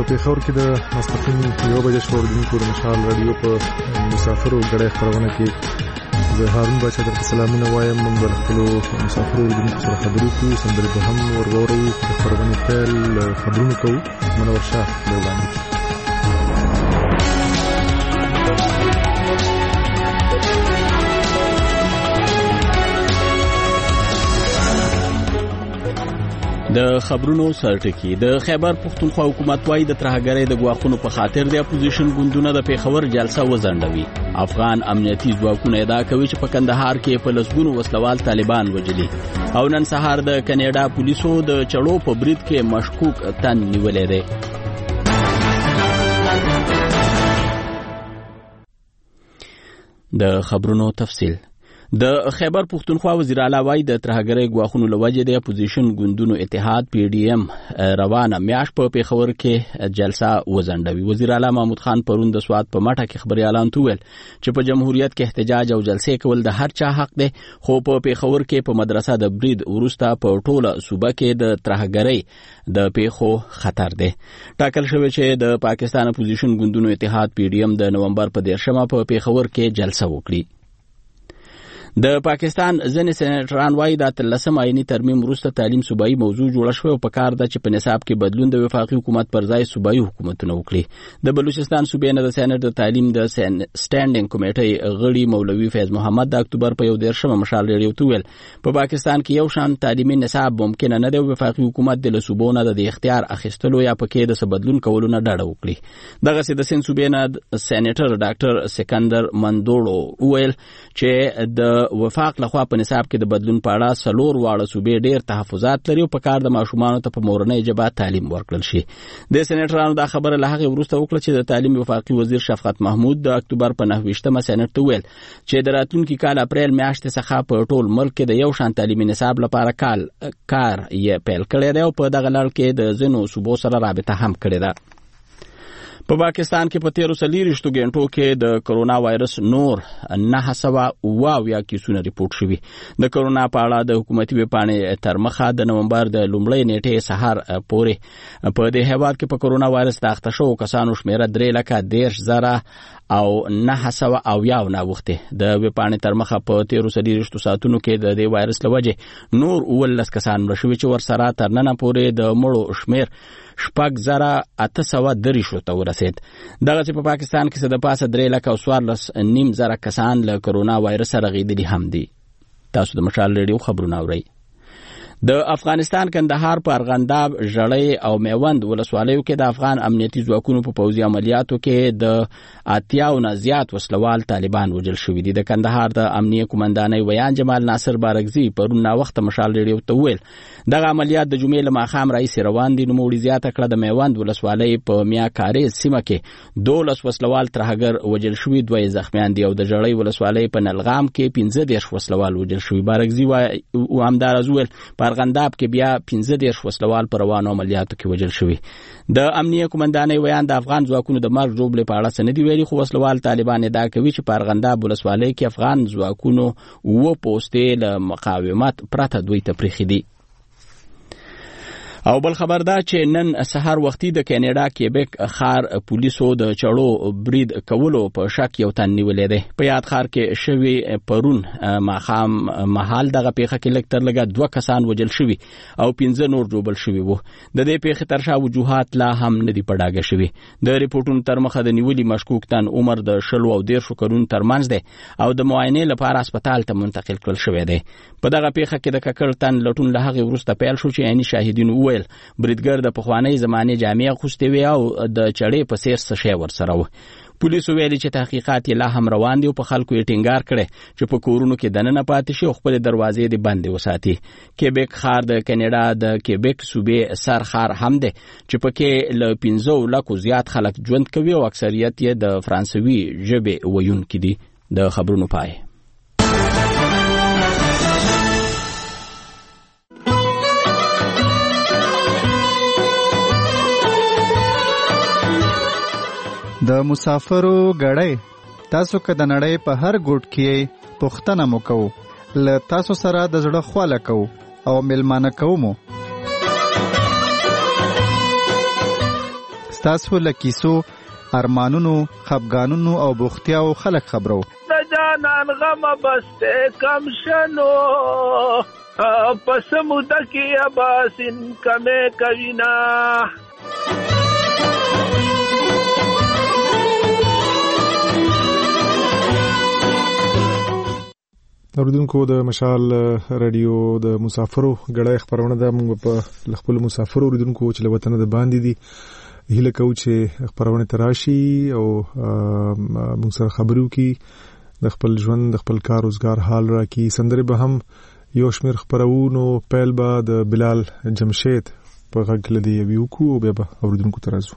په پېښور کې د ماسپښین 1 بجې شپه اردوونکو د مشال راډیو په مسافرو ګړی خپرونه کې زه هارون باچا درته سلامونه وایم. موږ به له خپلو مسافرو اردوونکو سره خبرې کوو، سندرې به هم ورغورو. د خپرونې پیل خبرونه کوو. منور شاه له وړاندې د خبرونو سرټکی. د خیبر پښتونخوا حکومت وايي د ترهګرۍ د ګواښونو په خاطر د اپوزیشن ګوندونو د پیښور جلسه وځنډوي. افغان امنیتي ځواکونه ادعا کوي چې په کندهار کې په لسګونو وسلوال طالبان وجلي. او نن سهار د کینیډا پولیسو د چړو په برید کې مشکوک تن نیولې ده. د خبرونو تفصیل. د خیبر پښتونخوا وزیر اعلی وايي د ترهګرۍ ګواښونو لوجې د اپوزیشن ګوندونو اتحاد پی ډی ایم روانه میاش په پیښور کې جلسه وځنډوي. وزیر اعلی محمود خان پرون د سواد په مټه کې خبري اعلان وکړ چې په جمهوریت کې احتجاج او جلسې کول د هر چا حق دی، خو په پیښور کې په مدرسه د برید وروسته په ټوله صوبه کې د ترهګرۍ د پیښو خطر دی. ټاکل شوی چې د پاکستان اپوزیشن ګوندونو اتحاد پی ډی ایم د نومبر په 10 په پیښور کې جلسه وکړي. د پاکستان ځینې سېنیټران وايي د 13 آئینی ترمیم وروسته تعلیم صوبایي موضوع جوړه شوې او په کار ده چې په نصاب کې بدلون د وفاقي حکومت پر ځای صوبایي حکومتونه وکړي. د بلوچستان صوبې نه د سېنیټ د تعلیم د سټانډینګ کمیټې غړي مولوي فیض محمد د اکتوبر په 11 مشال ریډیو ته ویل په پاکستان کې یو شان تعلیمي نصاب ممکن نه دی. وفاقي حکومت د صوبونو د اختیار اخیستلو یا پکې د بدلون کولو نه ډډه وکړي. دغه سي د سین صوبې نه سېنیټر ډاکټر سکندر مندوړو ویل چې د وفاق لخوا په نصاب کې د بدلون په اړه څلور واړه صوبې ډېر تحفظات لري او په کار د ماشومانو ته په مورنۍ ژبه تعلیم ورکړل شي. د سېنیټرانو دا خبره له هغه وروسته وکړه چې د تعلیم وفاقي وزیر شفقت محمود د اکتوبر په 29مه سېنیټ ته ویل چې د راتلونکي کال اپریل میاشتې څخه په ټول ملک کې د یو شان تعلیمي نصاب لپاره کار یې پیل کړی دی او په دغه لړ کې د ځینو صوبو سره رابطه هم کړې ده. په پاکستان کې په 13 غنټو کې د کرونا وایرس نور 900 کیسونه ریپورت شوي. د کرونا په اړه د حکومتي ویبپاڼې تر مخه د نومبر د لومړۍ نیټې سهار پورې په دې هیواد کې په کرونا وایرس د اخته شوو کسانو شمیره 3,10,000 او 900 وخته. د ویبپاڼې تر مخه په 13 ساعتونو کې د دې وایرس لوجه نور 19 کسان مړ شوي چې ورسره تر نن پورې د مړو شمیر 6,830 ته ورسید. دغه چې په پاکستان کې د پاسه 3,14,500 کسان له کرونا وایرس سره غیدلي هم دي. تاسو د مشال ریډیو خبرونه اورئ. د افغانستان کندهار په ارغنداب، ژړۍ او میوند ولسوالیو کې د افغان امنیتي ځواکونو په پوځي عملیاتو کې د 80 نه زیات وسلوال طالبان وژل شوي دي. د کندهار د امنیه قومندانۍ ویان جمال ناصر بارګزي پرون ناوخته مشال ریډیو ته ویل دغه عملیات د جمعې له ماښام راهیسې روان دي. نوموړي زیاته کړه د میوند ولسوالۍ په میاکارې سیمه کې 12 وسلوال ترهګر وژل شوي، 2 زخمیان دي او د ژړۍ ولسوالۍ په نلغام کې 15 وسلوال وژل شوي. بارګزي همداراز ویل په ارغنداب کې بیا 15 وسلوال په روانو عملیاتو کې وژل شوي. د امنیه قومندانۍ ویان د افغان ځواکونو د مرګ جوړې په اړه څه نه دي ویلي، خو وسلوال طالبان ادعا کوي چې په ارغنداب ولسوالۍ کې افغان ځواکونو 2 پوستې له مقاومت پرته دوی ته پرېښي دي. او بل خبر دا چې نن سحر وختي د کینیډا کیبک خار پولیسو د چړو برید کولو په شک یو تن نیولې ده. په یاد خار کې شوی پرون ماخام محل دغه پیښه کې لکتر لګا 2 کسان وژل شوي او 15 نور جوړل شوي وو. د دې پیښې ترشا وجوهات لا هم نه دي پډاګه شوي. د ریپورتونو تر مخه د نیولي مشکوک تن عمر د 20 او 13 کلونو ترمنځ ده او د معاینې لپاره هسپتال ته منتقل کړل شوی دی. په دغه پیښه کې د ککړ تن لټون له هغه وروسته پیل شو چې عیني شاهدین بریدګر د پخوانی زمانه جامع خوسته وی او د چړې په سیر څه شی ورسره و. پولیسو ویلي چې تحقیقات لا هم روان دي او په خلکو یې ټینګار کړي چې په کورونو کې دننه پاتې شي او خپل دروازې دې بندې وساتي. کیبک خار د کینیډا د کیبک صوبې سر خار هم ده چې پکې له 15 لکو زیات خلک ژوند کوي او اکثریت یې د فرانسوي ژبې ویونکي دي. د خبرونو پای. د مسافرو غړې تاسو که د نړۍ په هر ګوټ کې پوښتنه مو کوو، له تاسو سره د زړه خواله کوو او ملمانه کوو مو. ستاسو له کیسو، ارمانونو، خفګانونو او بوختیاو خلک خبرو. د جانان غم بسته کم شنو پس موده کې اباسین کمه کوینا. اوریدونکو د مشال رادیو د مسافرو غړې خبرونه ده. موږ په خپل مسافرو اوریدونکو چې له وطن د باندې دي هیله کوو چې خبرونه تراشي او موږ سره خبرو کی د خپل ژوند د خپل کار روزګار حال راکې. سندره به هم یو شمیر خبرونو پیل به د بلال جمشید په غږ لدی یو کو او به اوریدونکو ترازو.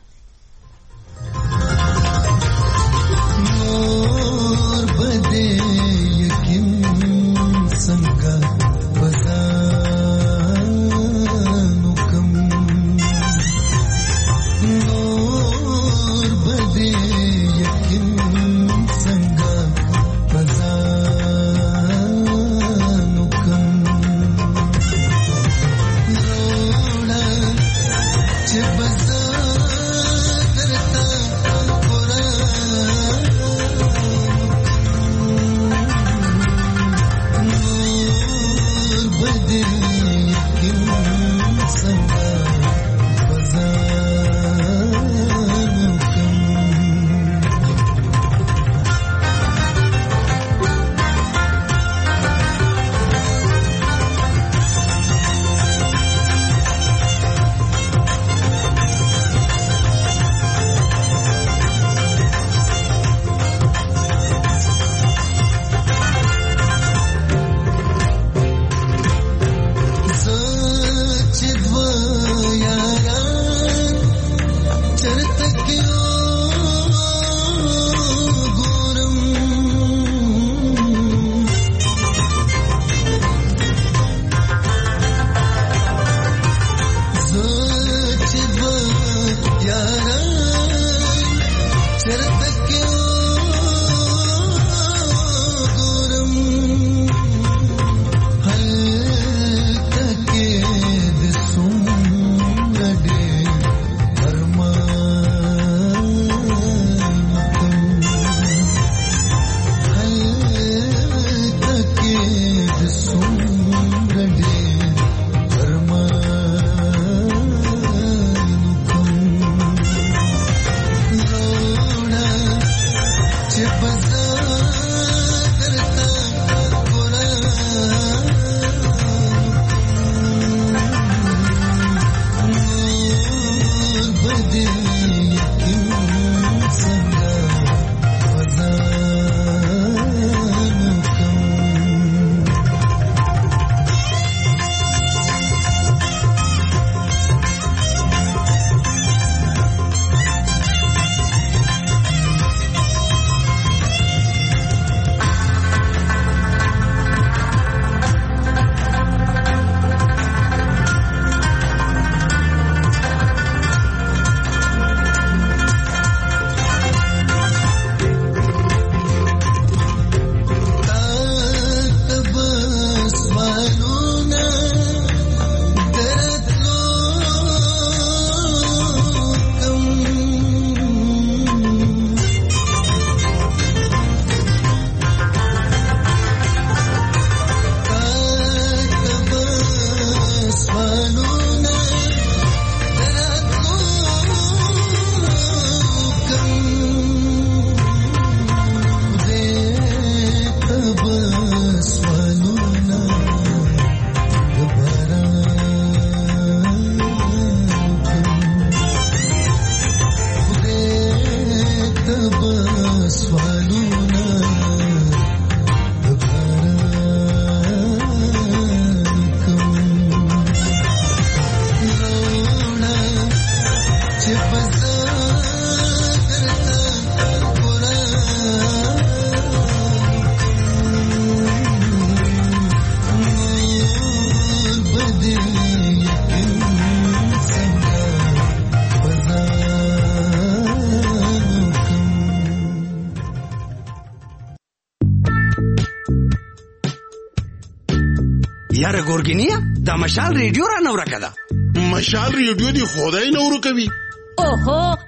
یاره ګورګینیا دا مشال ریډیو را نو راکړه. مشال ریډیو دی خدای نو ورکوي. اوهو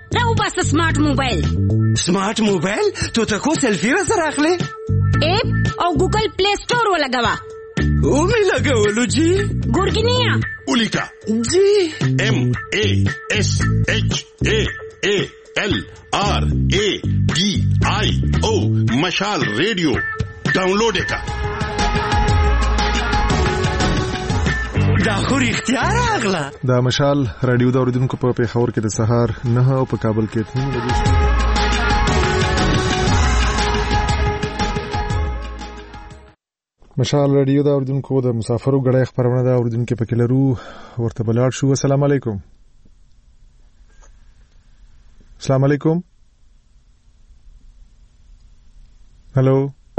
راو بس سمارټ موبایل تو ته کو سیلفي را سره اخلي اپ او ګوګل پلی سٹور ولګوا او می لګولو جی ګورګینیا ولیکا جی MASHALRADIO مشال ریډیو ډاونلوډ کا دا خو اختیار اغلا دا مشال رادیو دا اوریدونکو په پیښور کې د سهار 9 او په کابل کې 3 بجې مشال رادیو دا اوریدونکو د مسافرو غړې خبرونه دا اوریدونکو په کې لرو ورته بلاړ شو. السلام علیکم. السلام علیکم. هلو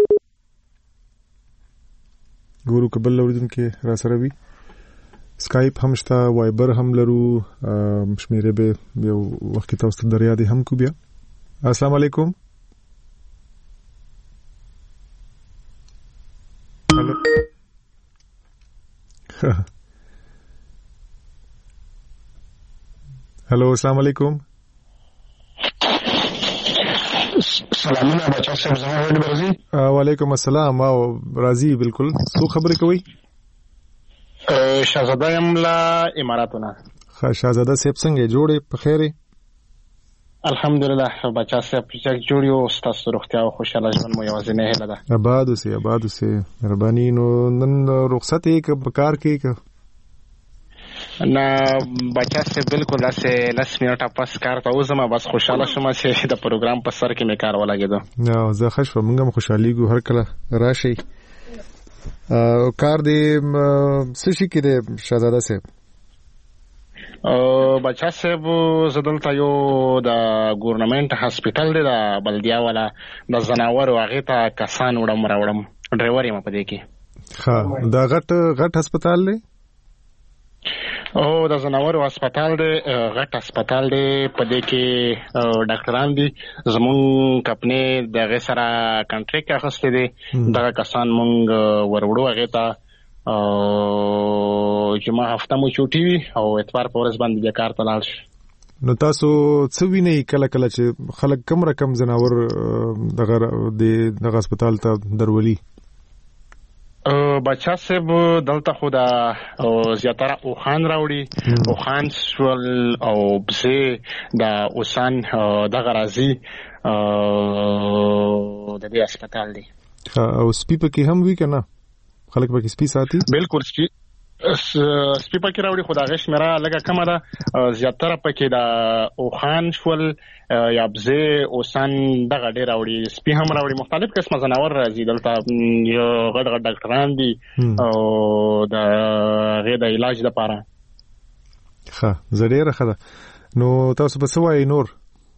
ګورو قبل اوریدونکو را سره وي. سکایپ هم شته، وایبر هم لرو، شمیره به یو وخت تاسو ته دریا دي هم کو بیا. السلام علیکم. हेलो अस्सलाम वालेकुम. سلامونه بچا صاحب زما راځي. وعلیکم السلام. او راځي بالکل. څو خبرې کوي؟ شاهزاده یم له اماراتونه. شاهزاده صاحب څنګه جوړې په خیره؟ الحمدلله بچا صاحب چې جوړ یو ستاسو روغتیا او خوشاله ژوند مو یوازینۍ هیله ده. آباد اوسې مهرباني. نو نن رخصت یې که په کار کې که نه؟ بچا صاحب بالکل داسې 10 منټه پس کار ته وځم، بس خوشاله شوم چې د پروګرام په سر کې مې کار ولګېدو. نه زه ښه شوم، موږ هم خوشحالېږو هر کله راشئ. کار دې څه شي کې دی شهزاده صاحب؟ بچا صاحب زه دلته یو د ګورنمنټ هاسپیټل دی د بلدیا والا د زناورو هغې ته کسان وړم ډرایور یم په دې کې. ښه دا غټ هسپتال دی؟ د زناورو هسپتال دی، غټ هسپتال دی. په دې کې ډاکټران دي. زمونږ کمپنۍ د هغې سره کنټریکټ اخیستی دی. دغه کسان مونږ وروړو هغې ته. جمعه هفته مو چوټي وي او اتوار په ورځ باندې بیا کار ته لاړ شي. نو تاسو څه وینئ کله چې خلک کم رقم زناور دغه هسپتال ته درولي؟ بچا صاحب دلته خو د زیاتره اوخان راوړي، اوخان شول او بزې د اوسان دغه راځي د دې هسپتال دی. او سپي پکې هم وي که نه؟ خلک پکې سپي ساتي؟ بالکل سپي پکې راوړي، خو د هغې شمېره لږه کمه ده. زیاتره پکې د اوخان شول یا بزې اوسان دغه ډېر راوړي. سپي هم راوړي، مختلف قسمه ځناور راځي. دلته یو غټ ډاکټران دي او د هغې د علاج دپاره. ښه زه ډېره ښه ده. نو تاسو به څه وایئ نور؟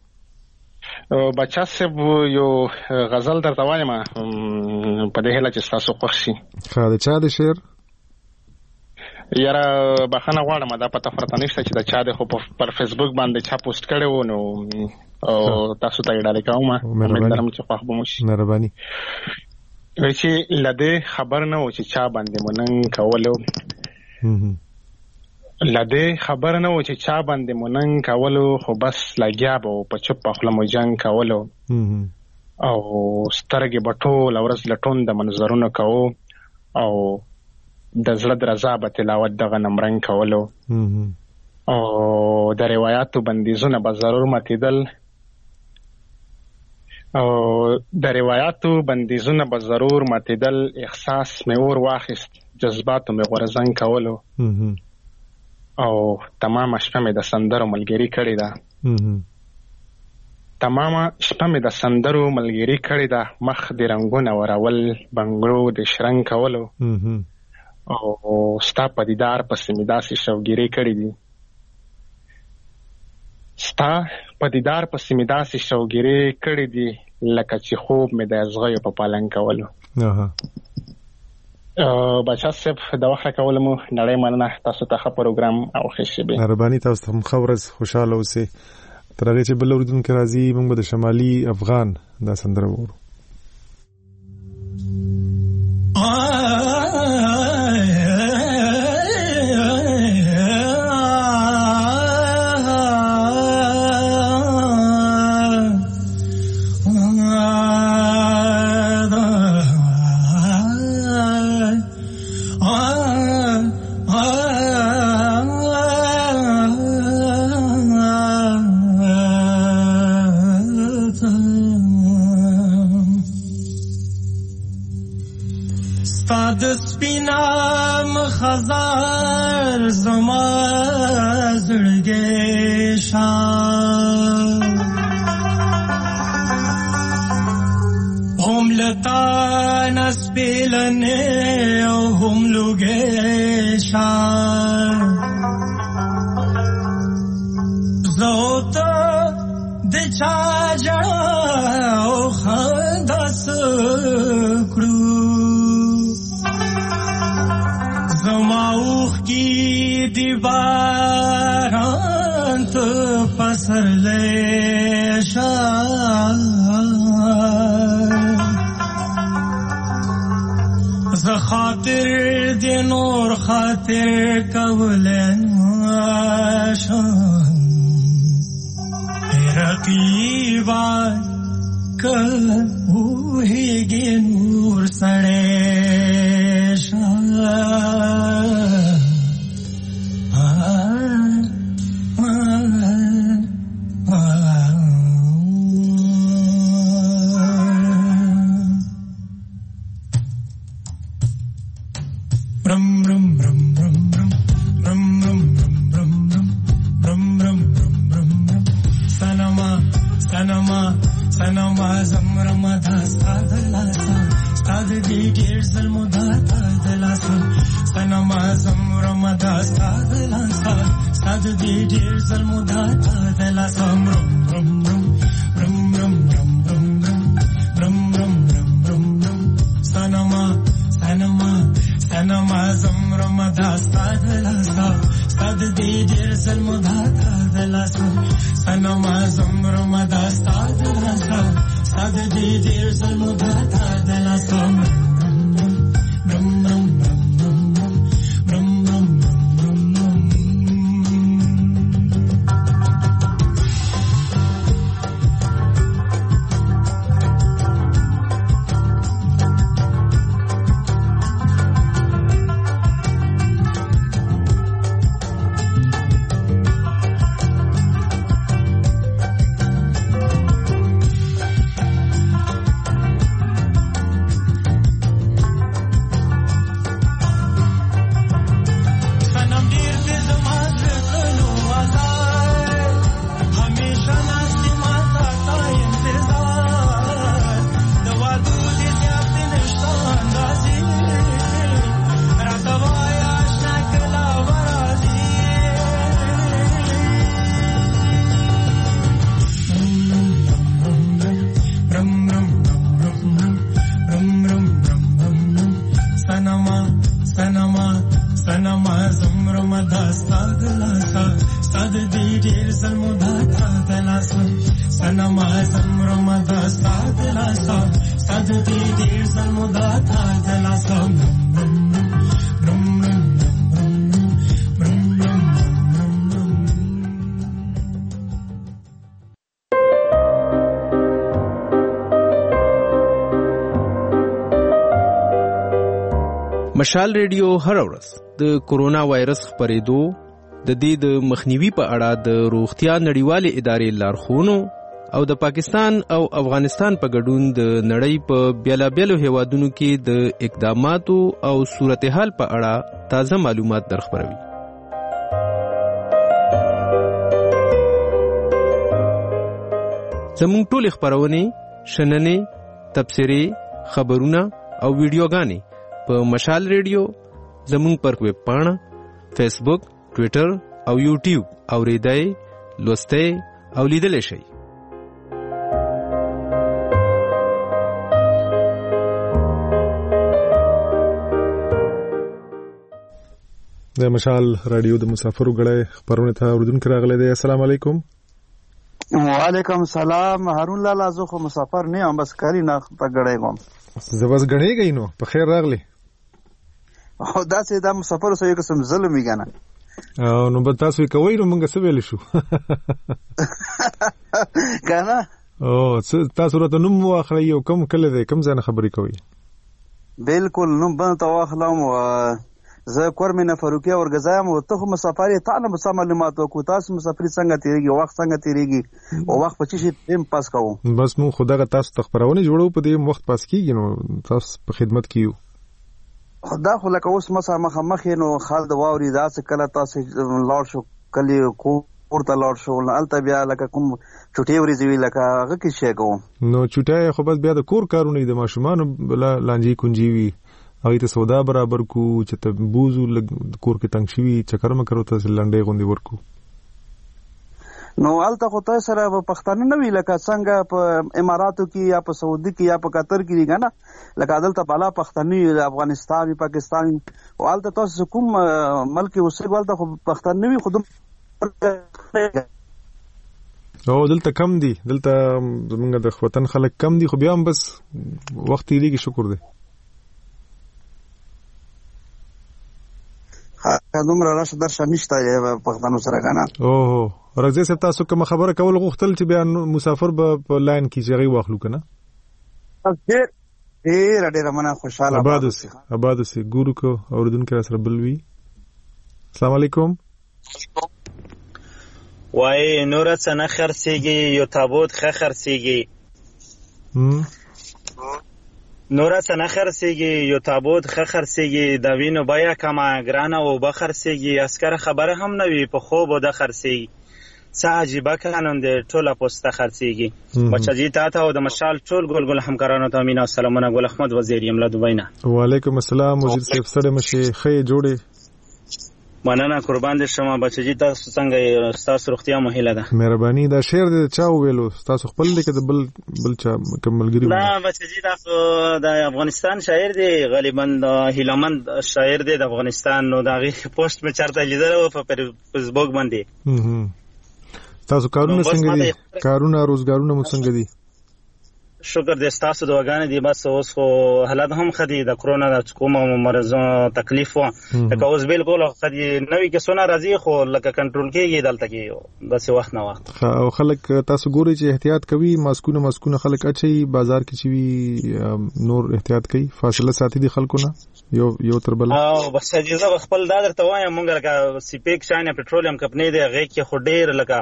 بچا صاحب یو غزل درته وایم په دې هیله چې ستاسو خوښ شي. ښه د چا د شعر؟ یاره بخښنه غواړم، دا پته پرته نشته چې د چا دی، خو پر فیسبوک باندې چا پوسټ کړی و نو تاسو ته یې ډالۍ کوم. امید لرم چې خوښ به مو شي. مهرباني. وایي چې له دې خبر نه و چې چا باندې مو ننګ کولو، له دې خبر نه و چې چا باندې مو ننګ کولو، خو بس لګیا به و په چپ خوله مو جنګ کولو. او سترګې به ټوله ورځ لټون د منظرونو کوو او د زړه درزا به تلاوت دغه نمرنګ کولو. او د روایاتو بندیزونه به ضرور ماتېدل، احساس مې اور واخیست، جذباتو مې غورځنګ کولو. او تمامه شپه مې د سندرو ملګري کړې ده، مخ د رنګونه ورول، بنګړو د شرنګ کولو. او ستا په دیدار پسې مې داسې شوګیرې کړې دي، لکه چې خوب مې د ازغیو په پالنګ کولو. بچا صاحب د وخت کولو مو نړۍ مننه. تاسو ته ښه پروګرام او ښه شیبې. مهرباني. تاسو هم ښه ورځ خوشحاله اوسئ. تر هغې چې بل اورېدونکی راځي موږ به د شمالي افغان دا سندره وورو. ستاد سپینا مخزار زما زړګې شان هم لتا نسبیلنه او هم لوګې شان زوتا د چا جړا او خندا سکړو زما اوخ کی دی باران ته پسرلې شان ز خاطر د نور خاطر کولن شان رقیبا کل وهیږي نور سړې شان مشال ریډیو هر ورځ د کورونا وایرس خپرېدو د دې د مخنیوي په اړه د روغتیا نړیوالې ادارې لارښوونو او د پاکستان او افغانستان په ګډون د نړۍ په بیلابیلو هیوادونو کې د اقداماتو او صورتحال په اړه تازه معلومات درخبروي. زموږ ټول خبرونه شننې تبصرې خبرونه او ویډیوګانې په مشال ریډیو زموږ پر ویب پاڼه فیسبوک ټوئیټر او یوټیوب اوریدای لوستئ او لیدلای شئ. د مشال رادیو د مسافرو غړې خبرونه ته اوریدونکو راغلي دي. السلام علیکم. وعلیکم السلام. هارون لالا زه خو مسافر نه ام، بس کاری نه په غړې کوم. زه بس غړې غینو په خیر راغلی. او دا چې دا مسافر سره یو قسم ظلم میګنه. او نو به تاسو کوی نو موږ څه ویل شو کنه. او تاسو راته نوم واخلئ او کوم کله دې کوم ځای خبرې کوي؟ بالکل نوم باندې واخلم. زه کورمنه فاروقیه ورګزایم او ته مسافر ته نه مصا معلومات وکړو. تاسو مسافر څنګه تیریږي، وخت څنګه تیریږي او وخت په چی ټیم پاس کوو؟ بس مو خدای تاسو ته خبرونه جوړو په دې وخت پاس کیږي نو تاسو په خدمت کیو. دا خو لکه اوس مخامخ نو خال د واوري دا څه کله تاسو لاړ شو کلی ورته لاړ شو هلته بیا لکه کوم چوټې ورځې وي لکه هغه کې شی کوو نو چوټۍ خو بس بیا د کور کارونه د ماشومانو لانجې کونجې وي هغې ته سودا برابر کو چې ته بوزو کور کې تنګ شوي چکر مکر ورته لنډۍ غوندې ورکو نو هلته خو تاسو سره پښتانه نه وي لکه څنګه په اماراتو کې یا په سعودي کې یا په قطر کې دي که نه لکه دلته بالا پښتانه وي افغانستان وي پاکستان وي او هلته تاسو کوم ملک کې اوسېږو هلته خو پښتانه نه وي خو او دلته کم دي دلته زمونږ د وطن خلک کم دي خو بیا هم بس وخت تېرېږي شکر دی دومره راشه درشه نشته پښتنو سره که نه اوهو رضا صاحب تاسو کومه خبره کول غوښتل چې بیا مسافر به په لاین کې چې هغې واخلو که نه ډېره ډېره مننه خوشحاله آباد اوسئ ګورو که اورېدونکي را سره بل وي السلام علیکم وای نوره څه نه خرڅېږي یو تابوت ښه خرڅېږي نوره څه نه خرڅېږي یو تابوت ښه خرڅېږي د وینو بیه کمه ګرانه اوبه خرڅېږي عسکره خبره هم نه وي په خوب اوده خرڅېږي څه عجیبه قانون دی ټوله پوسته خرڅېږي بچه‌جي تا ته او د مشال ټول ګل همکارانو ته مینه او سلامونه ګل احمد وزیر یم له دوبۍ نه وعلیکم السلام وزیر صاحب ستړی مه شئ ښه یې جوړې مننه قربان دې شمه بچه‌جي تاسو څنګه ستاسو روغتیا مو هیله ده مهرباني دا شعر دې چا وویلو ستاسو خپل دی که د بل چا کوم ملګري نه بچه‌جي دا خو د افغانستان شاعر دی غالبا د هیلمند شاعر دی د افغانستان نو د هغې پوسټ مې چېرته لیدلی و په فیسبوک باندې تاسو کارونه څنګه دي کارونه روزګارونه مو څنګه دي شکر دې ستاسو دعاګانې دي بس اوس خو حالات هم ښه دي د کرونا د کوم مرض تکلیف و لکه اوس بالکل ښه دي نوي کیسونه راځي خو لکه کنټرول کېږي دلته کې داسې وخت نه وخت او خلک تاسو ګورئ چې احتیاط کوي ماسکونه خلک اچوي بازار کې چې وي نور احتیاط کوي فاصله ساتي دي خلکو نه یو تر بل او بس زه خپل دا درته وایم مونږ لکه سیپیک چاینه پټرولیم کمپنۍ دی هغې کې خو ډېر لکه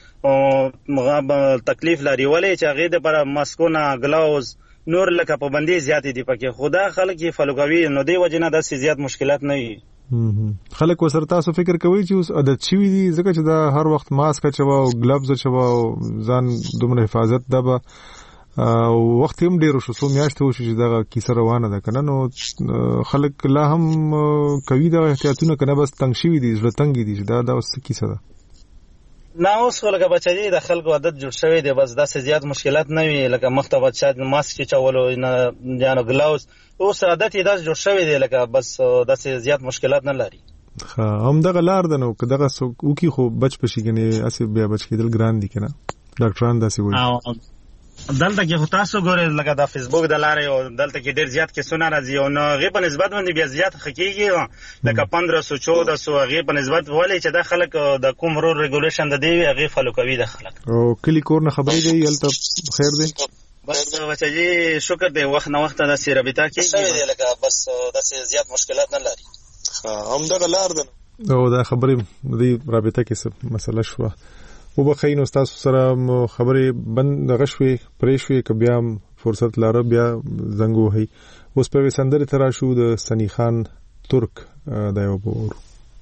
تکلیف لري ولې چې هغې دپاره ماسکونه ګلاوز نور لکه پابندۍ زیاتې دي پکې خو دا خلک یې فالو کوي نو دې وجې نه داسې زیات مشکلات نه وي خلک ورسره تاسو فکر کوئ چې اوس عادت شوي دي ځکه چې دا هر وخت ماسک اچوه او ګلبز اچوه او ځان دومره حفاظت ده به وخت هم ډېر شو څو میاشتې وشو چې دغه کیسه روانه ده که نه نو خلک لا هم کوي دغه احتیاطونه که نه بس تنګ شوي دي زړه تنګې دي چې دا اوس څه کیسه ده نه اوس خو لکه بچه‌جي د خلکو عادت جوړ شوی دی بس داسې زیات مشکلات نه وي لکه مخته به چا ماسک چولو یا نو ګلاوز اوس عادت یې داسې جوړ شوی دی لکه بس داسې زیات مشکلات نه لري همدغه لار ده نو که دغه څوک وکړي خو بچ به شي ګنې هسې بیا بچ کېدل ګران دي که نه ډاکټران داسې وایي دلته کې خو تاسو ګورئ لکه د فیسبوک د لارې او دلته کې ډېر زیات کیسونه راځي او نو هغې په نسبت باندې بیا زیات ښه کېږي لکه 1500 1400 هغې په نسبت ولې چې دا خلک د کوم رول ریګولیشن د دې وي هغې فالو کوي د خلک او کلي کور نه خبرې دی هلته خیر دی بس بچه‌جي شکر دی وخت نه وخت داسې رابطه کېږي لکه بس داسې زیات مشکلات نه لري همدغه لار ده او دا خبرې دې رابطه کې څه مسله شوه وبخئ نو ستاسو سره خبرې بند دغه شوې پرې شوې که بیا فرصت لاره بیا زنګ ووهئ اوس په یوې سندرې ته راشو د سني خان ترک دا یو به وورو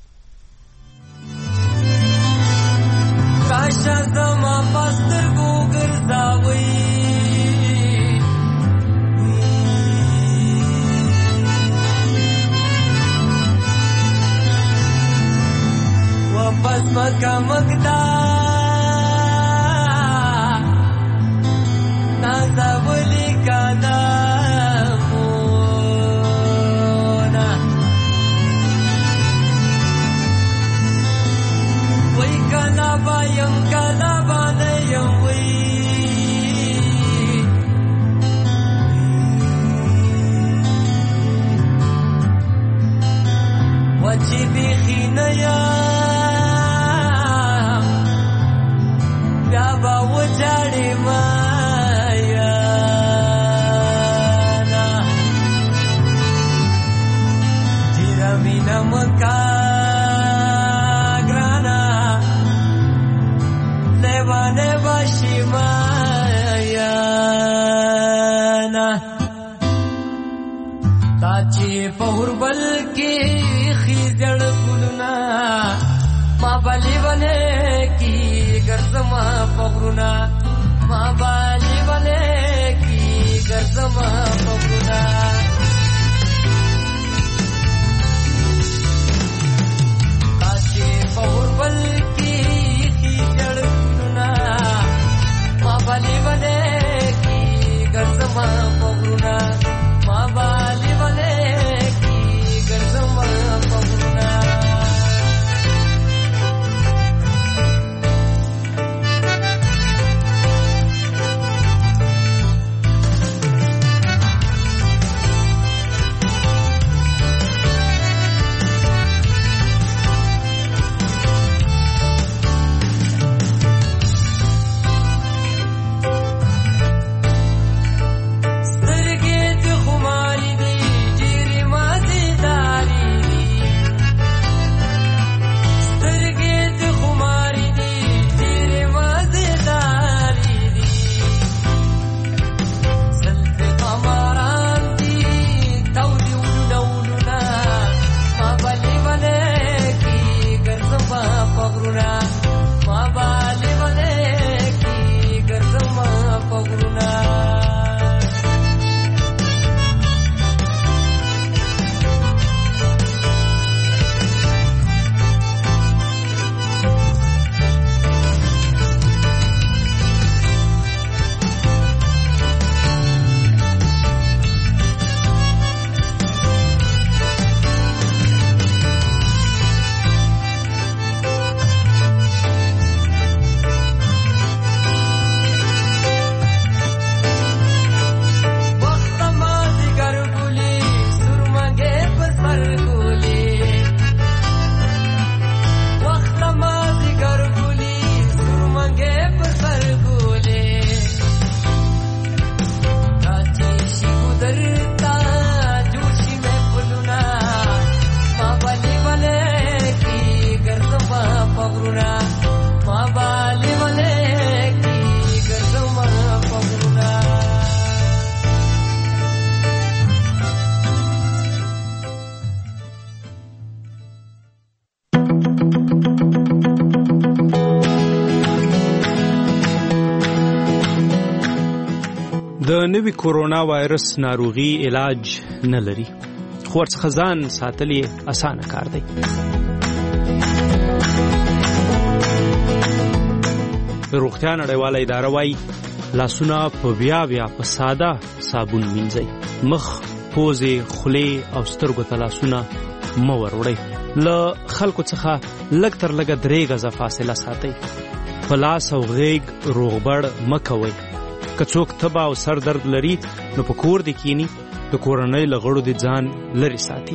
کاشه زما په سترګو ګرځاوئ واپس مکه مکدا نازولی قدمونا وی کلا بایم کلا بانیم وی وچی بیخی نیم بیا با وجاڑی مکا گرانا لیوانه باشی مایانا دا چې په هربل کې خېزړ ګلونه ما بالی ونه کی ګرځما پغرونا ما بالی ونه کی ګرځما پغرونا کاچې پوربل کی خېزړ ګلونه ما بالی ونه کی ګرځما پغرونا ما بالی ونه کی ګرځما پغرونا د نوي کورونا وایرس ناروغي علاج نه لري خو ورڅخه ځان ساتل یې اسانه کار دی. روغتیا نړیواله اداره وایي لاسونه په بیا په ساده صابون مینځئ. مخ، پوزې، خولې او سترګو ته لاسونه مه وروړئ. له خلکو څخه لږ تر لږه 3 غزه فاصله ساتئ. په لاس او غیږ روغبړ مه کوئ. که څوک تبه او سر درد لري نو په کور دې کینی، د کورنۍ له غړو دې ځان لرې ساتي.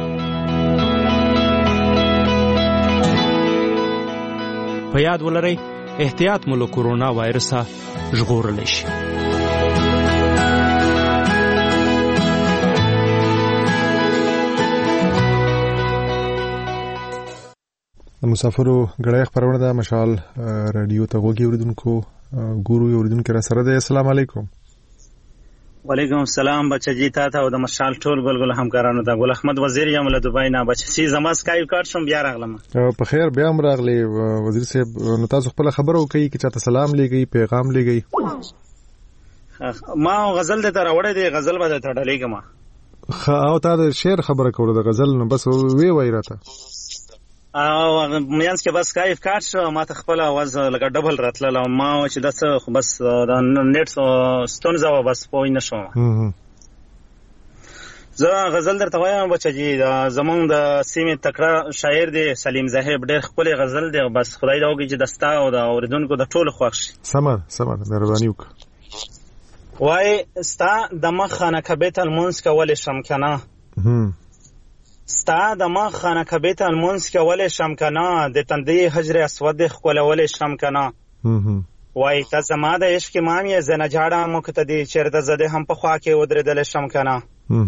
په یاد ولرئ احتیاط مو له کورونا وایرسه ژغورلی شي. مسافرو غړې خبرونه ده مشال رادیو ته وګورئ اوریدونکو ګورو اوریدونکو را سره ده. السلام علیکم. وعلیکم السلام بچی تاسو او د مشال ټول ګلګل همکارانو ته ګل احمد وزیر یم له دوبای نه. بچی زما سکایپ کارت شم بیا راغلم. په خیر بیا هم راغلی وزیر صاحب. نو تاسو خپل خبرو کوي چې چاته سلام لګي پیغام لګي. ما غزل ته راوړې دی غزل به ته ډلېګم. او تاسو شعر خبره کوله د غزل نو بس وی وای راته او میانس کې بس کایف کارت شو ما ته خپل आवाज لکه ډبل راتله ما چې داسه بس د نت ستونزه و بس پوه نه شوم. زه غزل درته وایم بچی زمونږ د سیمې تکړه شاعر دی سلیم زاهب ډېر خپل غزل دی بس خدای دا وکړي چې دستا او د اوریدونکو د ټولو خوښ شي. سمه مهرباني وکړه. وای ستا د مخ خانه کبیت المنس کول شم کنه ستا د مخ خانه کبیت المنس کول شم کنه د تندې حجر اسود خولول شم کنه وای ته زما د عشق امام یې زنه جاړه مقتدی چیرته زده هم په خوا کې ودرېدل شم کنه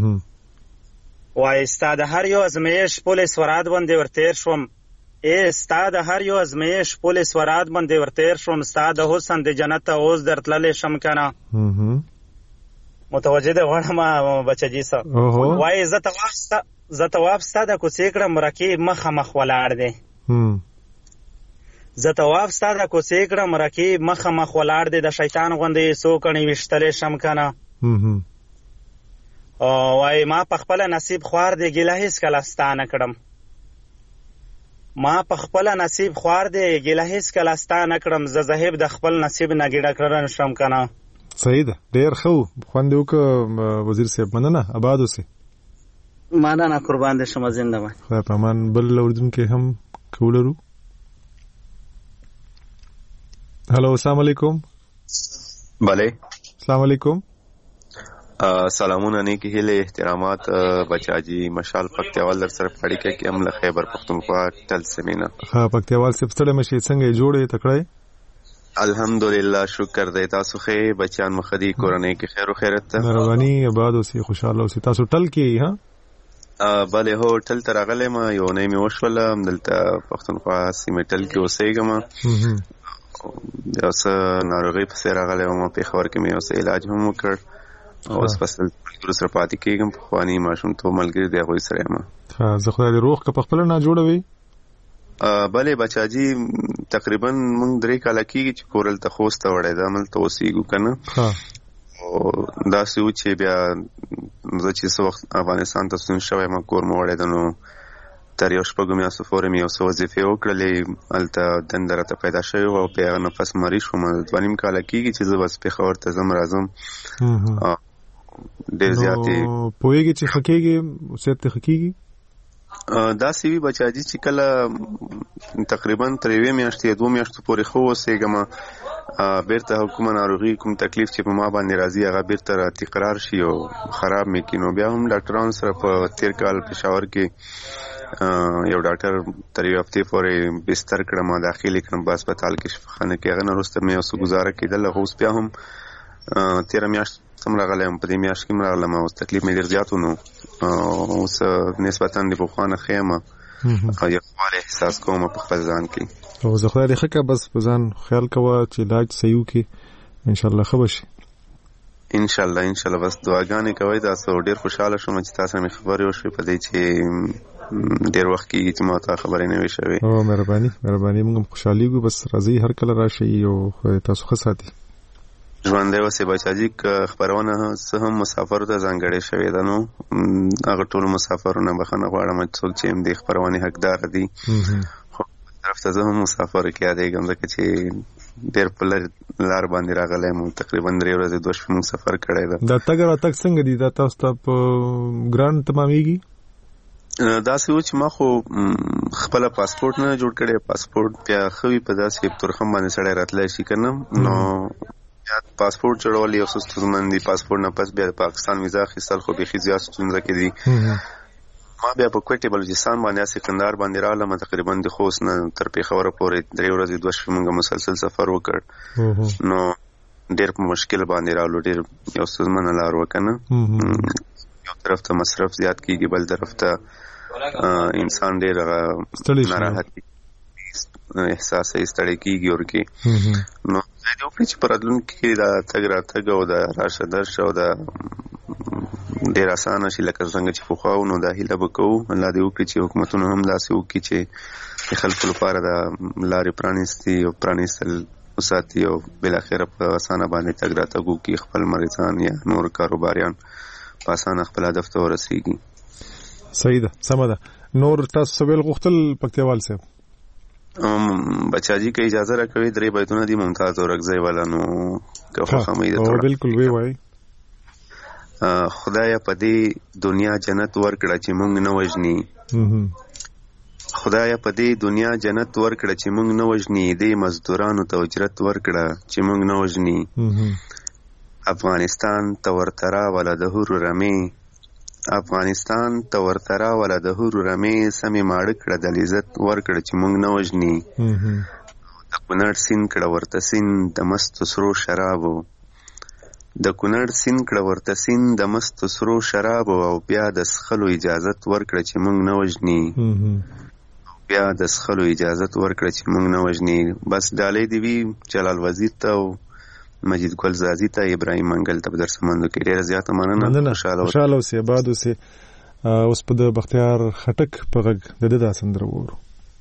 وای ستا د هر یو ازمیش پولیس وراد باندې ورتیر شوم ستا د هر یو ازمیش پولیس وراد باندې ورتیر شوم ستا د حسن د جنت اوس درتلل شم کنه متوجه ده غواړم بچجي سه وای زه تواب ستا د کوڅې کړم رقیب مخامخ ولاړ دی زه تواب ستا د کوڅې کړم رقیب مخامخ ولاړ دی د شیطان غوندې څو کڼې ویشتلی شم کنه وای ما په خپله نصیب خوار دی ګیله هېڅکله ستا نه کړم ما په خپله نصیب خوار دی ګیله هېڅکله ستا نه کړم زه زهیب د خپل نصیب نه ګیډه کړه شم کنه صحیح ده ډېر ښه خوند دې وکړه وزیر صاحب مننه آباد اوسئ مننه قربان دې شم زنده باد خدای په امان بل اورېدونکی هم که ولرو هلو السلام علیکم بله السلام علیکم سلامونه نیکی هیله احترامات بچاجي مشال پکتیاوال در سره پړی کې هم له خیبر پختونخوا تل سمینا ها پکتیاوال سپ ستړی مشي څنګه جوړې تکړه الحمدلله شکر دی تاسو خې بچیان مخدي کورنۍ کې خیر او خیرت مهرباني آباد اوسئ خوشاله اوسئ تاسو ټل کې ها بله هو ټل ته راغلی ما یو نه مې وشوله دلته پښتونخوا سیمې ټل کې اوسېږم یو څه ناروغۍ پسې راغلی وم پېښور کې مې یو څه علاج هم وکړ اوس پس ملګرو سره پاتې کېږم پخواني ماشومتوب ملګري د هغوی سره یم زه خدای دې روغ که پخپله نه جوړوي بلې بچاجي تقریبا موږ 3 کاله کېږي چې کور هلته خوست ته وړی دا هملته اوسېږو که نه داسې و چې بیا زه چې څه وخت افغانستان ته ستون شوی یم کور مې وړی ده نو تر یو 6 میاشتو پورې مې یو څه وظیفې وکړلې هلته دنده راته پیدا شوې وه او په هغه نفس مریض شوم 2.5 کاله کېږي چې زه بس پېښور ته ځم راځم ډېر زیاتې پوهېږي چې ښه کېږي صحت ته ښه کېږي داسې وي بچاجي چې کله تقریبا تر 1 میاشتې 2 میاشتو پورې ښه اوسېږم بیرته کومه ناروغي کوم تکلیف چې په ما باندې راځي هغه بیرته را تکرار شي او خراب مې کړي نو بیا هم ډاکټرانو سره په 13 کال پېښور کې یو ډاکټر تر 1 هفتې پورې بستر کړم داخلي کړم په هسپتال کې شفاخانه کې هغه نه وروسته مې یو څه ګزاره کېدله خو اوس بیا هم 13 میاشت هم راغلی یم په دې میاشت کې هم راغلم اوس تکلیف مې ډېر زیات و نو اوس نسبتا د پخوا نه ښه یم او یخوالی احساس کوم په خپل ځان کې او زه خدای دې ښه کړه بس په ځان خیال کوه چې علاج صحیح وکړي انشاءالله ښه به شي انشاءالله بس دعاګانې کوئ تاسو ډېر خوشحاله شوم چې تاسو مې خبرې وشوې په دې چې ډېر وخت کېږي چې ما ته خبرې نه وي شوې مهرباني موږ هم خوشحالېږو بس راځئ هر کله راشئ او خدای تاسو ښه ساتي ژوندی اوسئ بچاجي که خپرونه څه هم مسافرو ته ځانګړې شوې ده نو هغه ټولو مسافرو نه بخښنه غواړم څوک چې هم د خپرونې حقداره دي خو طرف ته زه هم مسافرو کې یادېږم ځکه چې ډېر په لار باندې راغلی یم تقریبا 3 ورځې 2 شپې موږ سفر کړی ده دا تګ راتګ څنګه دي دا تاسو ته په ګران تمامېږي داسې و چې ما خو خپله پاسپورټ نه جوړ کړی پاسپورټ بیا ښه وي په داسې تورخم باندې سړی راتلی شي که نه نو بیا پاسپورټ جوړول یو څه ستونزمن دي پاسپورټ نه پس بیا د پاکستان ویزا اخیستل خو بیخي زیات ستونزه کې دي ما بیا په کوټې بلوچستان باندې سکندر باندې راغلم تقریبا د خوست نه تر پېښوره پورې 3 ورځې 2 شپې موږ مسلسل سفر وکړ نو ډېر په مشکل باندې راغلو ډېر یو ستونزمنه لار وه که نه یو طرف ته مصرف زیات کېږي بل طرف ته انسان ډېر ناراحت احساس ستړی کېږي ورکې نو ځای دې وکړي چې په راتلونکي کې دا تګ راتګ او د راشه درشه او د ډېر اسانه شي لکه څنګه چې پخوا و نو دا هیله به کوو الله دې وکړي چې حکومتونه هم داسې وکړي چې د خلکو لپاره د لارې پرانیستي او پرانیستل وساتي او بالاخره په اسانه باندې تګ راتګ وکړي خپل مریضان یا نور کاروباریان په اسانه خپل هدف ته ورسېږي صحیح ده سمه ده نور تاسو څه ویل غوښتل پکتیوال صاحب بچاجي که اجازه راکوي 3 بیتونه دي ممتاز اورکزی والا نو که خوښه مې ده بالکل وی وای خدایا په دې دنیا جنت ورکړه چې موږ نه وژني خدایا په دې دنیا جنت ورکړه چې موږ نه وژني دې مزدورانو ته اجرت ورکړه چې موږ نه وژني افغانستان ته ورته راوله د حورو رمې افغانستان ته ورته راوله د حورو رمې سمې ماړه کړه د لذت ورکړه چې موږ نه وژني د کونړ سیند کړه ورته سیند د مستو سرو شرابو د کونړ سیند کړه ورته سیند د مستو سرو شرابو او بیا د څښلو اجازت ورکړه چې موږ نه وژني بیا د څښلو اجازت ورکړه چې موږ نه وژني بس ډالۍ دې وي جلال وزیر ته او مجید ګل زازي ته، ابراهیم منګل ته په درسمندو کې ډیره زیاته مننه. خوشاله اوسئ، آباد اوسئ. اوس په د بختیار خټک په غږ د ده دا سندره وورو.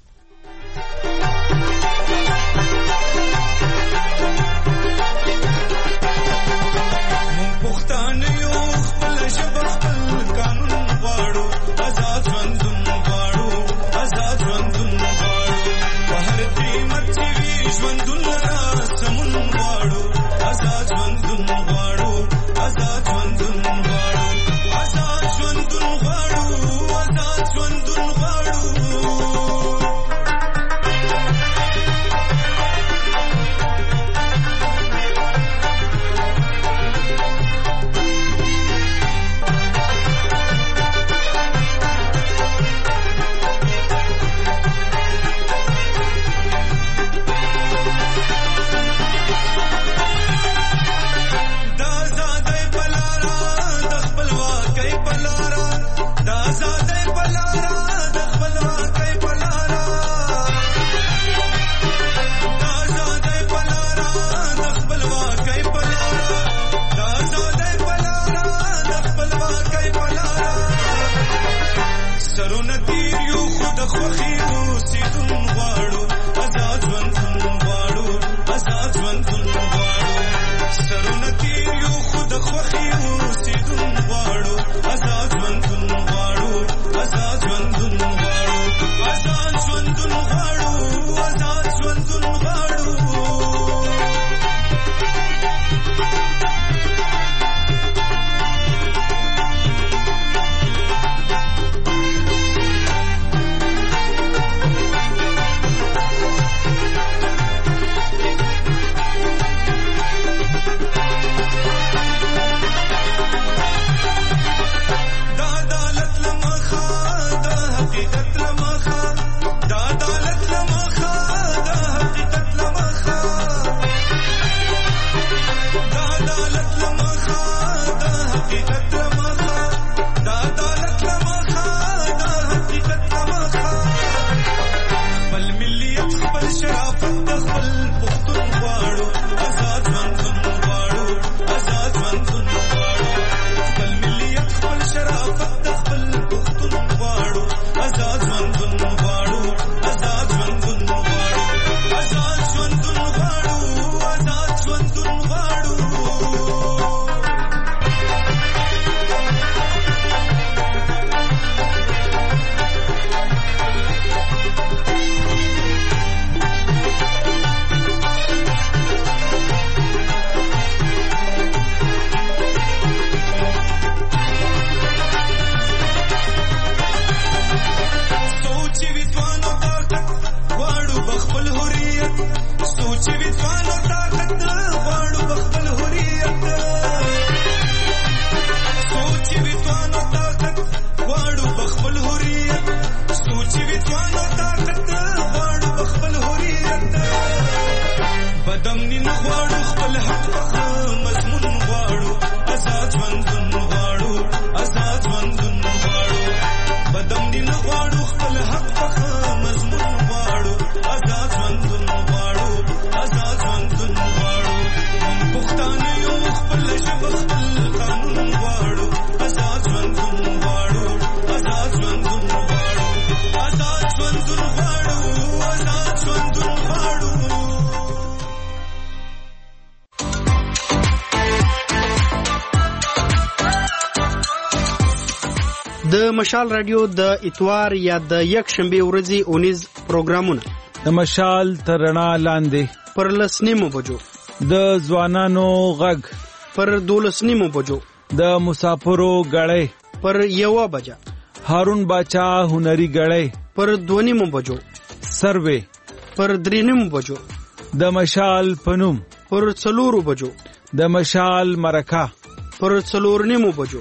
د مشال رادیو د اتوار یا د یک شنبه ورځې اونیز پروګرامونه د مشال ترنا لاندې پر 10:30 بجو، د ځوانانو غږ پر 12:30 بجو، د مسافرو غړې پر 1 بجه، هارون باچا هنري غړې پر 2:30 بجو، سروې پر 3:30 بجو، د مشال پنوم پر 4 بجو، د مشال مرکه پر 4:30 بجو.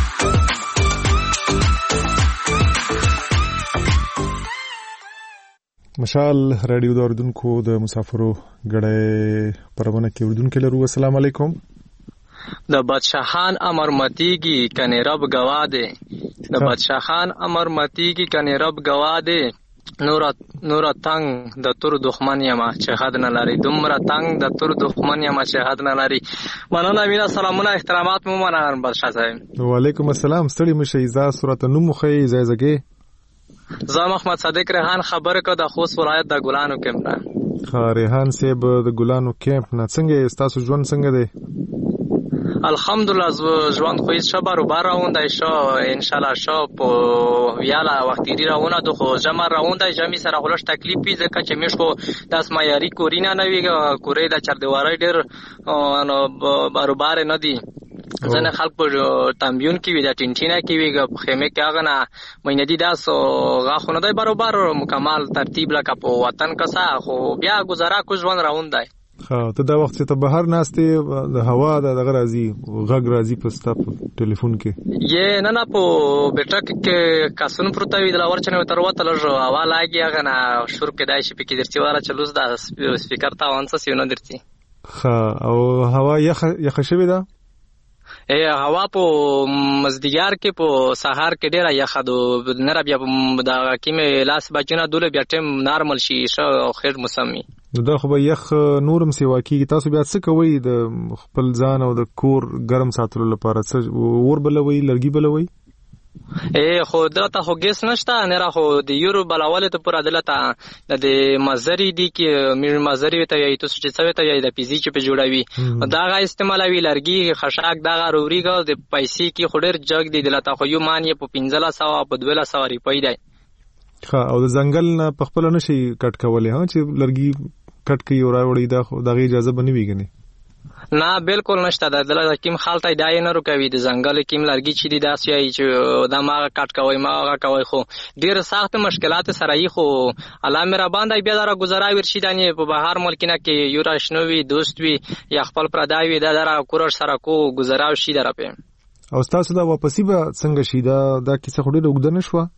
مشال رادیو د اردوونکو د مسافرو غړې پرونه کې اردوونکو لرو. السلام علیکم. د بادشاہان امر متیږي کني رب گواده، د بادشاہان امر متیږي کني رب گواده، نور تنگ د تور دښمن یم چې حد نه لري، دومره تنگ د تور دښمن یم چې حد نه لري. مننه مینا، سلامونه احترامات مو مننه بادشاه صاحب. وعلیکم السلام. ستړي مشه ایزا صورت نوم خو ایزا زګي. زه محمد صادق ریحان خبره کو د خوست ولایت د ګلانو کیمپ نه. ریحان صاحب د ګلانو کیمپ نه څنګه تاسو ژوند څنګه دی؟ الحمدلله ژوند خو هیڅ شبر و بار راوندای شو ان شاء الله شو په ویاله وختي راونه د خو جمع راوندای جمع سره غلش تکلیف پی ځکه چې مش خو داس معیاري کورینا نه ویګه کورې د چر دیوارای ډیر نو باربار نه دی. ځنه خلک په تامبیون کې وی د ټینټینا کې ویګه خیمه کې هغه نه مینه دي داس غاخونه دای باربار مکمل ترتیب لکه په وطن کسا خو بیا گزاره کو ژوند راوندای. ته دا وخت چې ته بهر ناستې د هوا د غرازي غږ راځي په ستا په ټلیفون کې یې نه په بیٹک کې کاسون پروت وی د لور چنه تر وته لږ هوا لاګي هغه نه شور کې دای شي پکې درتي واره چلوز دا سپیکر تا وانس سيونه درتي. او هوا یخ شوی دا هوا په مزدیګار کې په سهار کې ډیره یخه دو نره بیا د کیمه لاس بچنه دوله بیا ټیم نارمل شي شو خیر موسمي. دا خو به یخ نورم سیوا کیږي. تاسو بیا څه کوئ د خپل ځان او د کور ګرم ساتلو لپاره؟ څه اور بلوي، لرګي بلوي؟ خو دلته خو ګیس نشته نه را خو د یورو بلاواله ته پورا دلته د مزری دی کې میر مزری ته یی تاسو چې څه ته یی د پیزي چې په جوړوي دا غا استعمالوي لرګي خشاک دا غا روریګه د پیسې کې خډر جګ دی دلته خو یو مان یې په 1500 په 1200 روپۍ دی. او د ځنګل نه په خپل نشي کټ کولې ها چې لرګي کټ کوي او راوړي دا خو دغه اجازه بنوي کني؟ نه بالکل نشته. د دلته کیم خالته دای نه روکوي د ځنګل کیم لرګي چې دی داسې ای چې دا ما کټ کوي ما هغه کوي خو ډیر سخت مشکلات سره ای خو علامه را باندې بیا دره گزارا ورشي دانی په بهر ملکینه کې یو راشنوي دوست وی یا خپل پرداوی دا دره کورش سره کو گزارا شي درپه. او تاسو دا واپسی به څنګه شي دا کیسه خوري وګدنه شو؟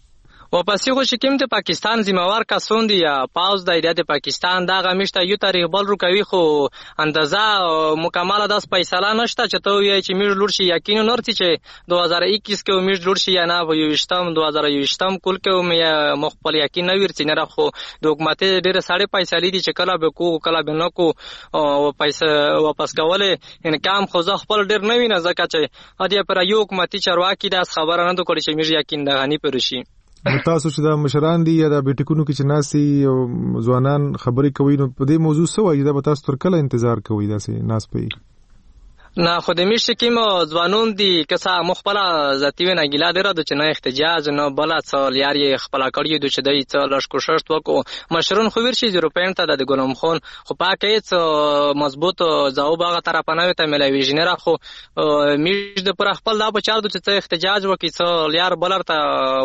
واپسی خو شکیم د پاکستان ذمہوار کسون دی یا پاوز د ایداد پاکستان دا غمیشته یو تاریخ بل روکوي خو اندازه مکمل داس فیصله نشته چې ته یې چې میډ لور شي یقینا نورتي چې 2021 کې میډ لور شي یا نه 2020 کول کې مخبل یقین نه ورته نه خو د حکومت ډېر ساړې فیصله دي چې کله به کو کله به نه کو او پیسې واپس کوله انکام خو ځ خپل ډېر نه ویني ځکه چې هدي پر یو حکومتي چارواکي داس خبره نه دوی چې میډ یقین د غنی پرشي. تاسو چې د مشران دي یا د بیٹکونو کې چې ناسي او ځوانان خبرې کوي نو په دې موضوع څه وایي دا به تاسو تر کله انتظار کوئ داسې ناس پي؟ نه خو د میشته کې ځوانون دي کسا مخبله ذاتی نه ګیلا دره د چنه احتجاج نه بل څه لیار یې خپل کړی د چې دای څه لږ کوشش وکړو مشرون خو ورشي یورپین ته د ګلم خون خو پاکه څه مضبوط ځواب هغه طرف نه وته ملوي جنره خو میش د پر خپل دا په چار د چې احتجاج وکړي څه لیار بلر ته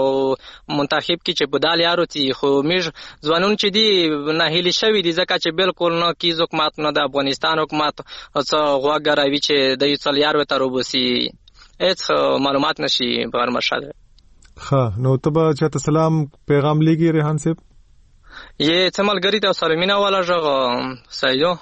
منتخب کی چې بدال یارو تی خو میش ځوانون چې دی نه هلي شوی دي ځکه چې بالکل نه کی حکومت نه د افغانستان حکومت څه غواګراوي چې د یو څلیار وته روبسي هیڅ معلومات نشي بغیر مرشد. نو تبا چاته سلام پیغام لګي ریحان صاحب؟ یې څملګری ته سلامینه والا ژغ سایو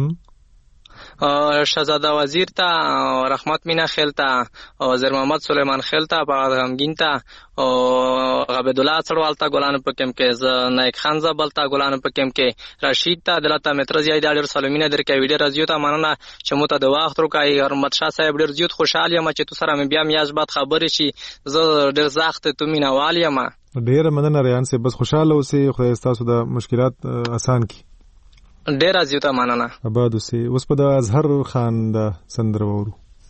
شهزاده وزیر ته رحمت مینا خیلتا وزیر محمد سلیمان خیلتا باغ همگین ته عبد الله چړوال ته ګلان په کم کې نایک خان زبل ته ګلان په کم کې رشید ته دلته مترزی ایدار سلامینه درکې ویډیو رازیو ته مننه چې مو ته د وخت روکای حرمت شاه صاحب ډیر زیات خوشاله یم چې تو سره بیا میاش بعد خبرې شي زه ډیر زخت تو مینوال یم. ډیر مننه ریحان صاحب بس خوشاله اوسئ خدای تاسو د مشکلات آسان کی. ډیر ازیوته مننه. آباد اوسئ. اوس په د اظهر خان د سندره وورو.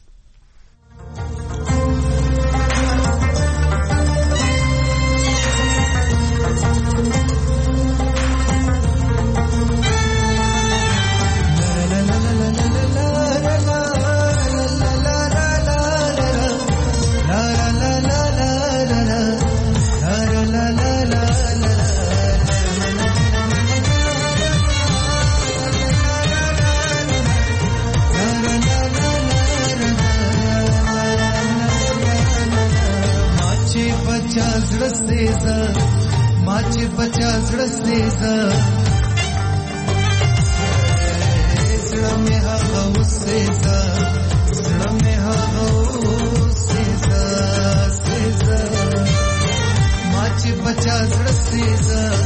माचे बचा जड़सेजा जड़ा में हा गौसेजा जड़ा में हा गौसेजा सेजा माचे बचा जड़सेजा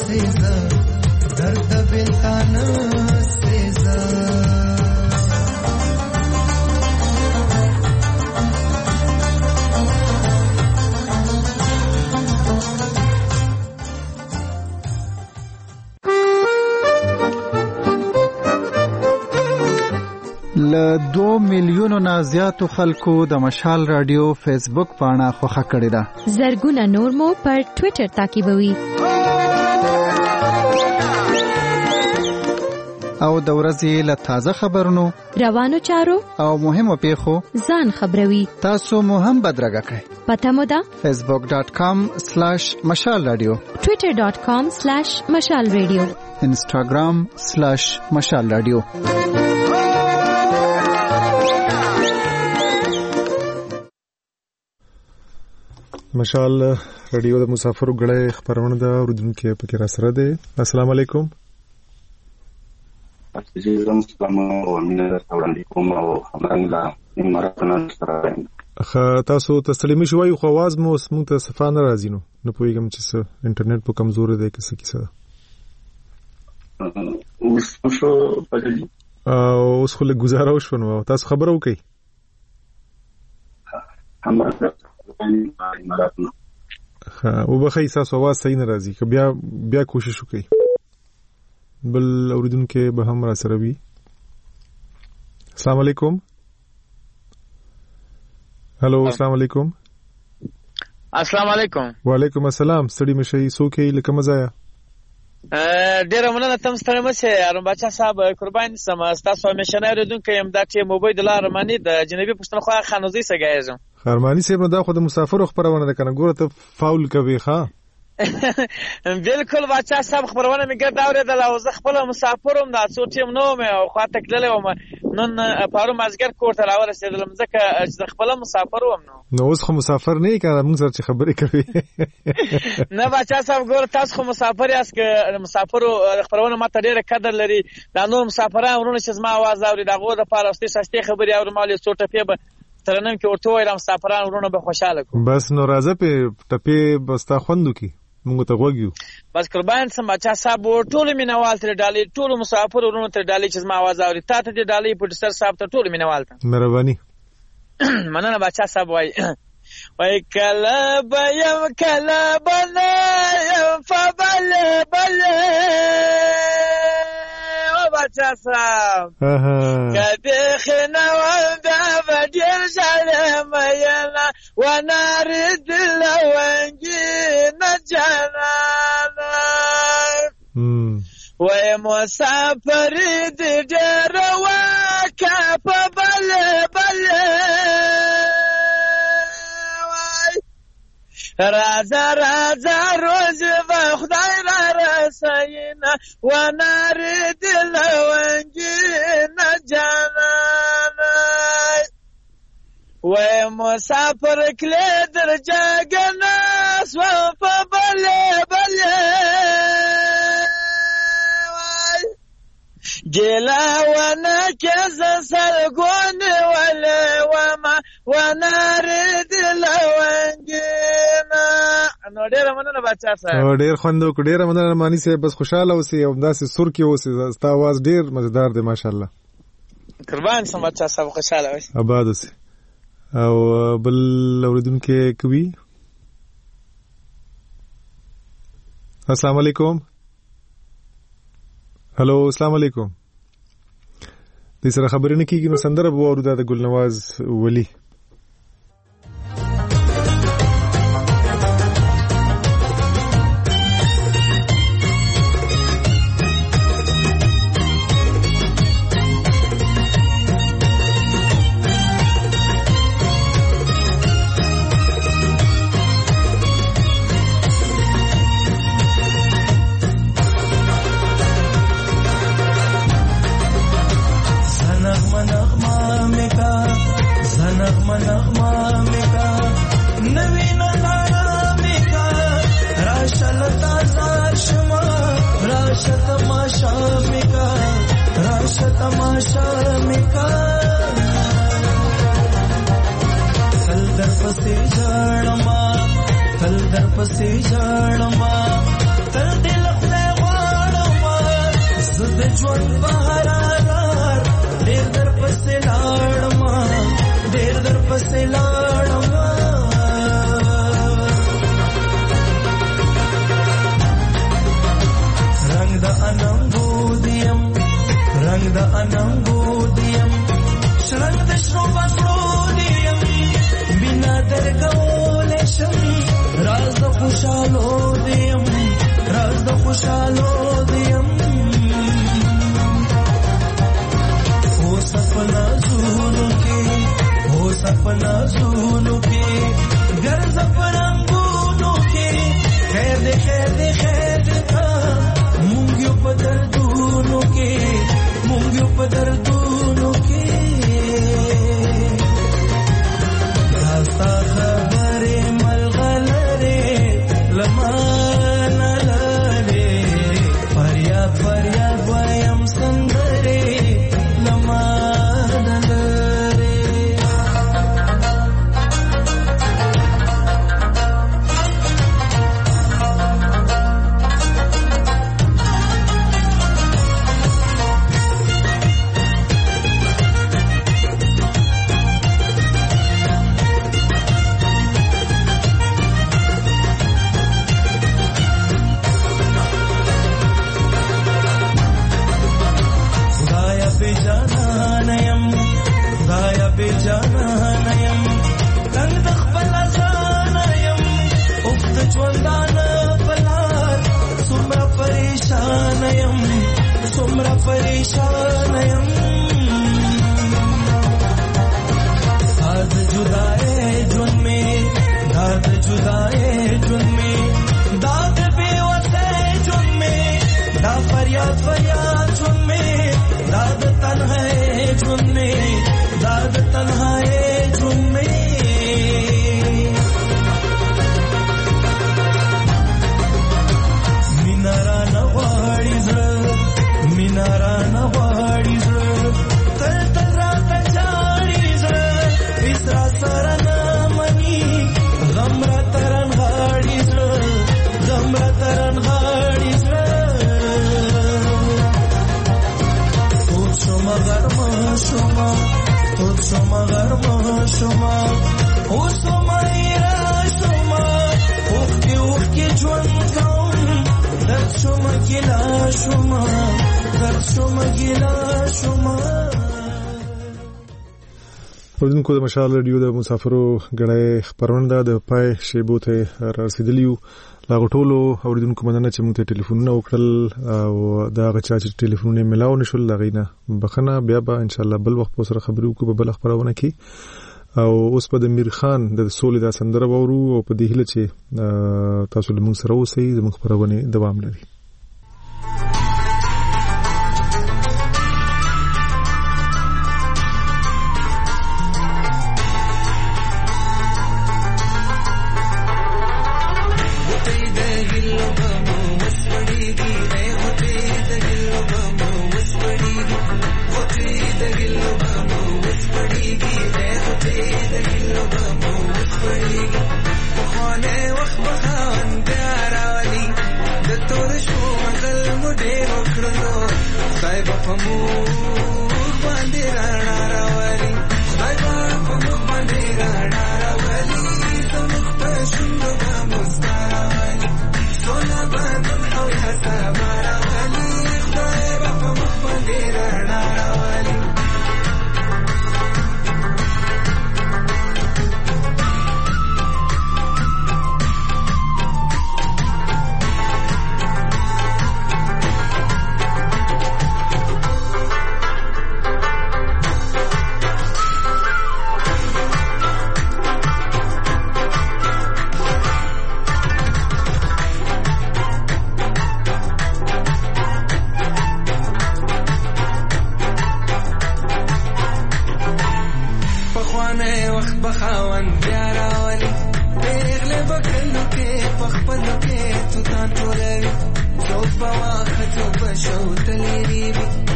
سیزا درد بلتان سیزا ل 2 میلیونو نه زیاتو خلکو د مشال رادیو فیسبوک پاڼه خوښه کړې ده. زرګونه نور مو پر ټوئیټر تعقیبوي. او د ورځې له تازه خبرونو، روانو چارو او مهمو پیښو ځان خبروي. تاسو مو هم بدرګه کړئ. پته مو ده facebook.com/mashalradio، twitter.com/mashalradio، instagram/mashalradio. مشال رادیو د مسافرو غړې خبرونه ده اوردونکو پکې را سره ده. السلام علیکم. السلام علیکم او خبرنګا مرحبا سره. تاسو تسلیمي شوي خو आवाज مو اسمو ته صفانه راځي نو پوهیږم چې انټرنیټ په کمزور دی کې څه کیسه. اوس خو له گزاره وشونو تاسو خبرو کوي. او بخې تاسو आवाज صحیح نه راځي که بیا کوشش وکړئ بل اوریدونکو به هم را سره وي. السلام علیکم. هلو السلام علیکم. السلام علیکم. وعلیکم السلام. ستړي مشي سوکې لکه مزایا ډیره مننه. تم ستړي مشه ارم بچا صاحب قربان سم تاسو همیشه نه ردونکو يم دا چې موبایل د لارمانی د جنوبي پښتونخوا خانوزي سګایزم خرمانی صاحب نو دا خو د مسافرو خبرونه ده کنه ګوره ته فاول کوي ښا بالکل بچا صاحب خبرونه می ګرځا اوریدل او زه خپل مسافروم دا څو ټیم نو مې او خاطر کړلې و نن پارو مازګر کوټه راول رسیدلم ځکه چې خپل مسافروم نو اوس خو مسافر نه کړه موږ سره چې خبرې کوي نه بچا صاحب ګوره تاسو خو مسافر یاست که مسافرو خبرونه ماته ډیره قدر لري. دا نور مسافرانو ورونه چې زما आवाज اوري دا غو د پاره واستي سستي خبري او مالې څو ټپې به ترنم کې ورته وایي مسافرانو ورونه به خوشاله کو. بس نو راځه په ټپې بستا خوندو کی موږ ته وګیو. بس قربان سم بچا صاحب ټول مینوال تر ډالې ټول مسافر ورونه تر ډالې چې زما आवाज اوري تا ته ډالې پروډوسر صاحب ته ټول مینوال ته مهرباني مننه بچا صاحب وای کله بیم کله بنایم فبل بل او بچا صاحب کده خنوال دا بدیر شلم ینا ونار دلونگی نجانانا وی مسافری دی دیر وکا پا بل بل رازا رازا روز و خدای را رساینا و نار دلونگی نجانانا و مسافر کلی در جاگناس و پا بله بله جلا و نکز سرگون ولی و ما و نار دلونگینا. نو ډیر مننه بچا صاحب ډیر خوندو ډیر مننه مانی صاحب بس خوشاله اوسئ او داسې سر کې اوسئ ستا आवाज ډیر مزیدار دی ماشاءالله. قربان سم بچا صاحب خوشاله اوسئ آباد اوسئ. او بل اوریدونکو کوي. السلام علیکم. هلو السلام علیکم. دې سره خبرې نه کیږي نو سندره به واورو د ګلنواز ولی. پسې ژړما تل دل خدای پسې لاړم رنگ د اننګو دیم رنگ د اننګو دیم شرنګ د شنو بسرو دیم بنا درګول شم راز د خوشالو دیم راز د خوشالو دیم هو سپنا زولو کې هو سپنا زولو کې ګرځ پرنګونو کې خیر دې خیر دې خیر دې مونږ یو په دردونو کې مونږ یو په دردونو کې راستا خبرې ملغلرې لمانه لرې فریاد فریاد وایم سندرې لمانه لرې جانانیم تنگ د خپل ځانیم اوف د ژوندانه بلار څومره پریشانیم څومره پریشانیم داد جدائے ژوند می داد جدائے ژوند می داد بے وسه ژوند می دا فریاد فریاد ژوند می داد تنهایی ژوند می داد تنهایی ژوند می مینارا نغواړي زړه مینارا نغواړي زړه تل تل راته جاړي زړه اسرا سره نه مني غم را ترن غاړي زړه غم را ترن غاړي زړه اوس شوم غرمه شوم اوس شوم غرمه شوم اوس شوم ایرا شوم اوخکې ژوند کوم درد شوم ګیلا شوم درد شوم ګیلا شوم. اوریدونکو د مشال رادیو د مسافرو غړې خبرونه د پای شیبو ته رسیدلی یو لا غټولو اوریدونکو مننه چې موږ ته ټلیفونونه وکړل او دا غچا چې ټلیفونونه ملاو نشول لغینا بخنه بیا به ان شاء الله بل وخت سره خبرو کو به بل خبرونه کی او اوس په د میر خان د سولې د سندره وورو او په دې هله چې تاسو له موږ سره اوسئ زموږ خبرونه دوام لري.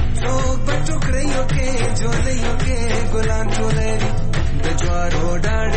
ګلان ټولې د جوارو ډاډ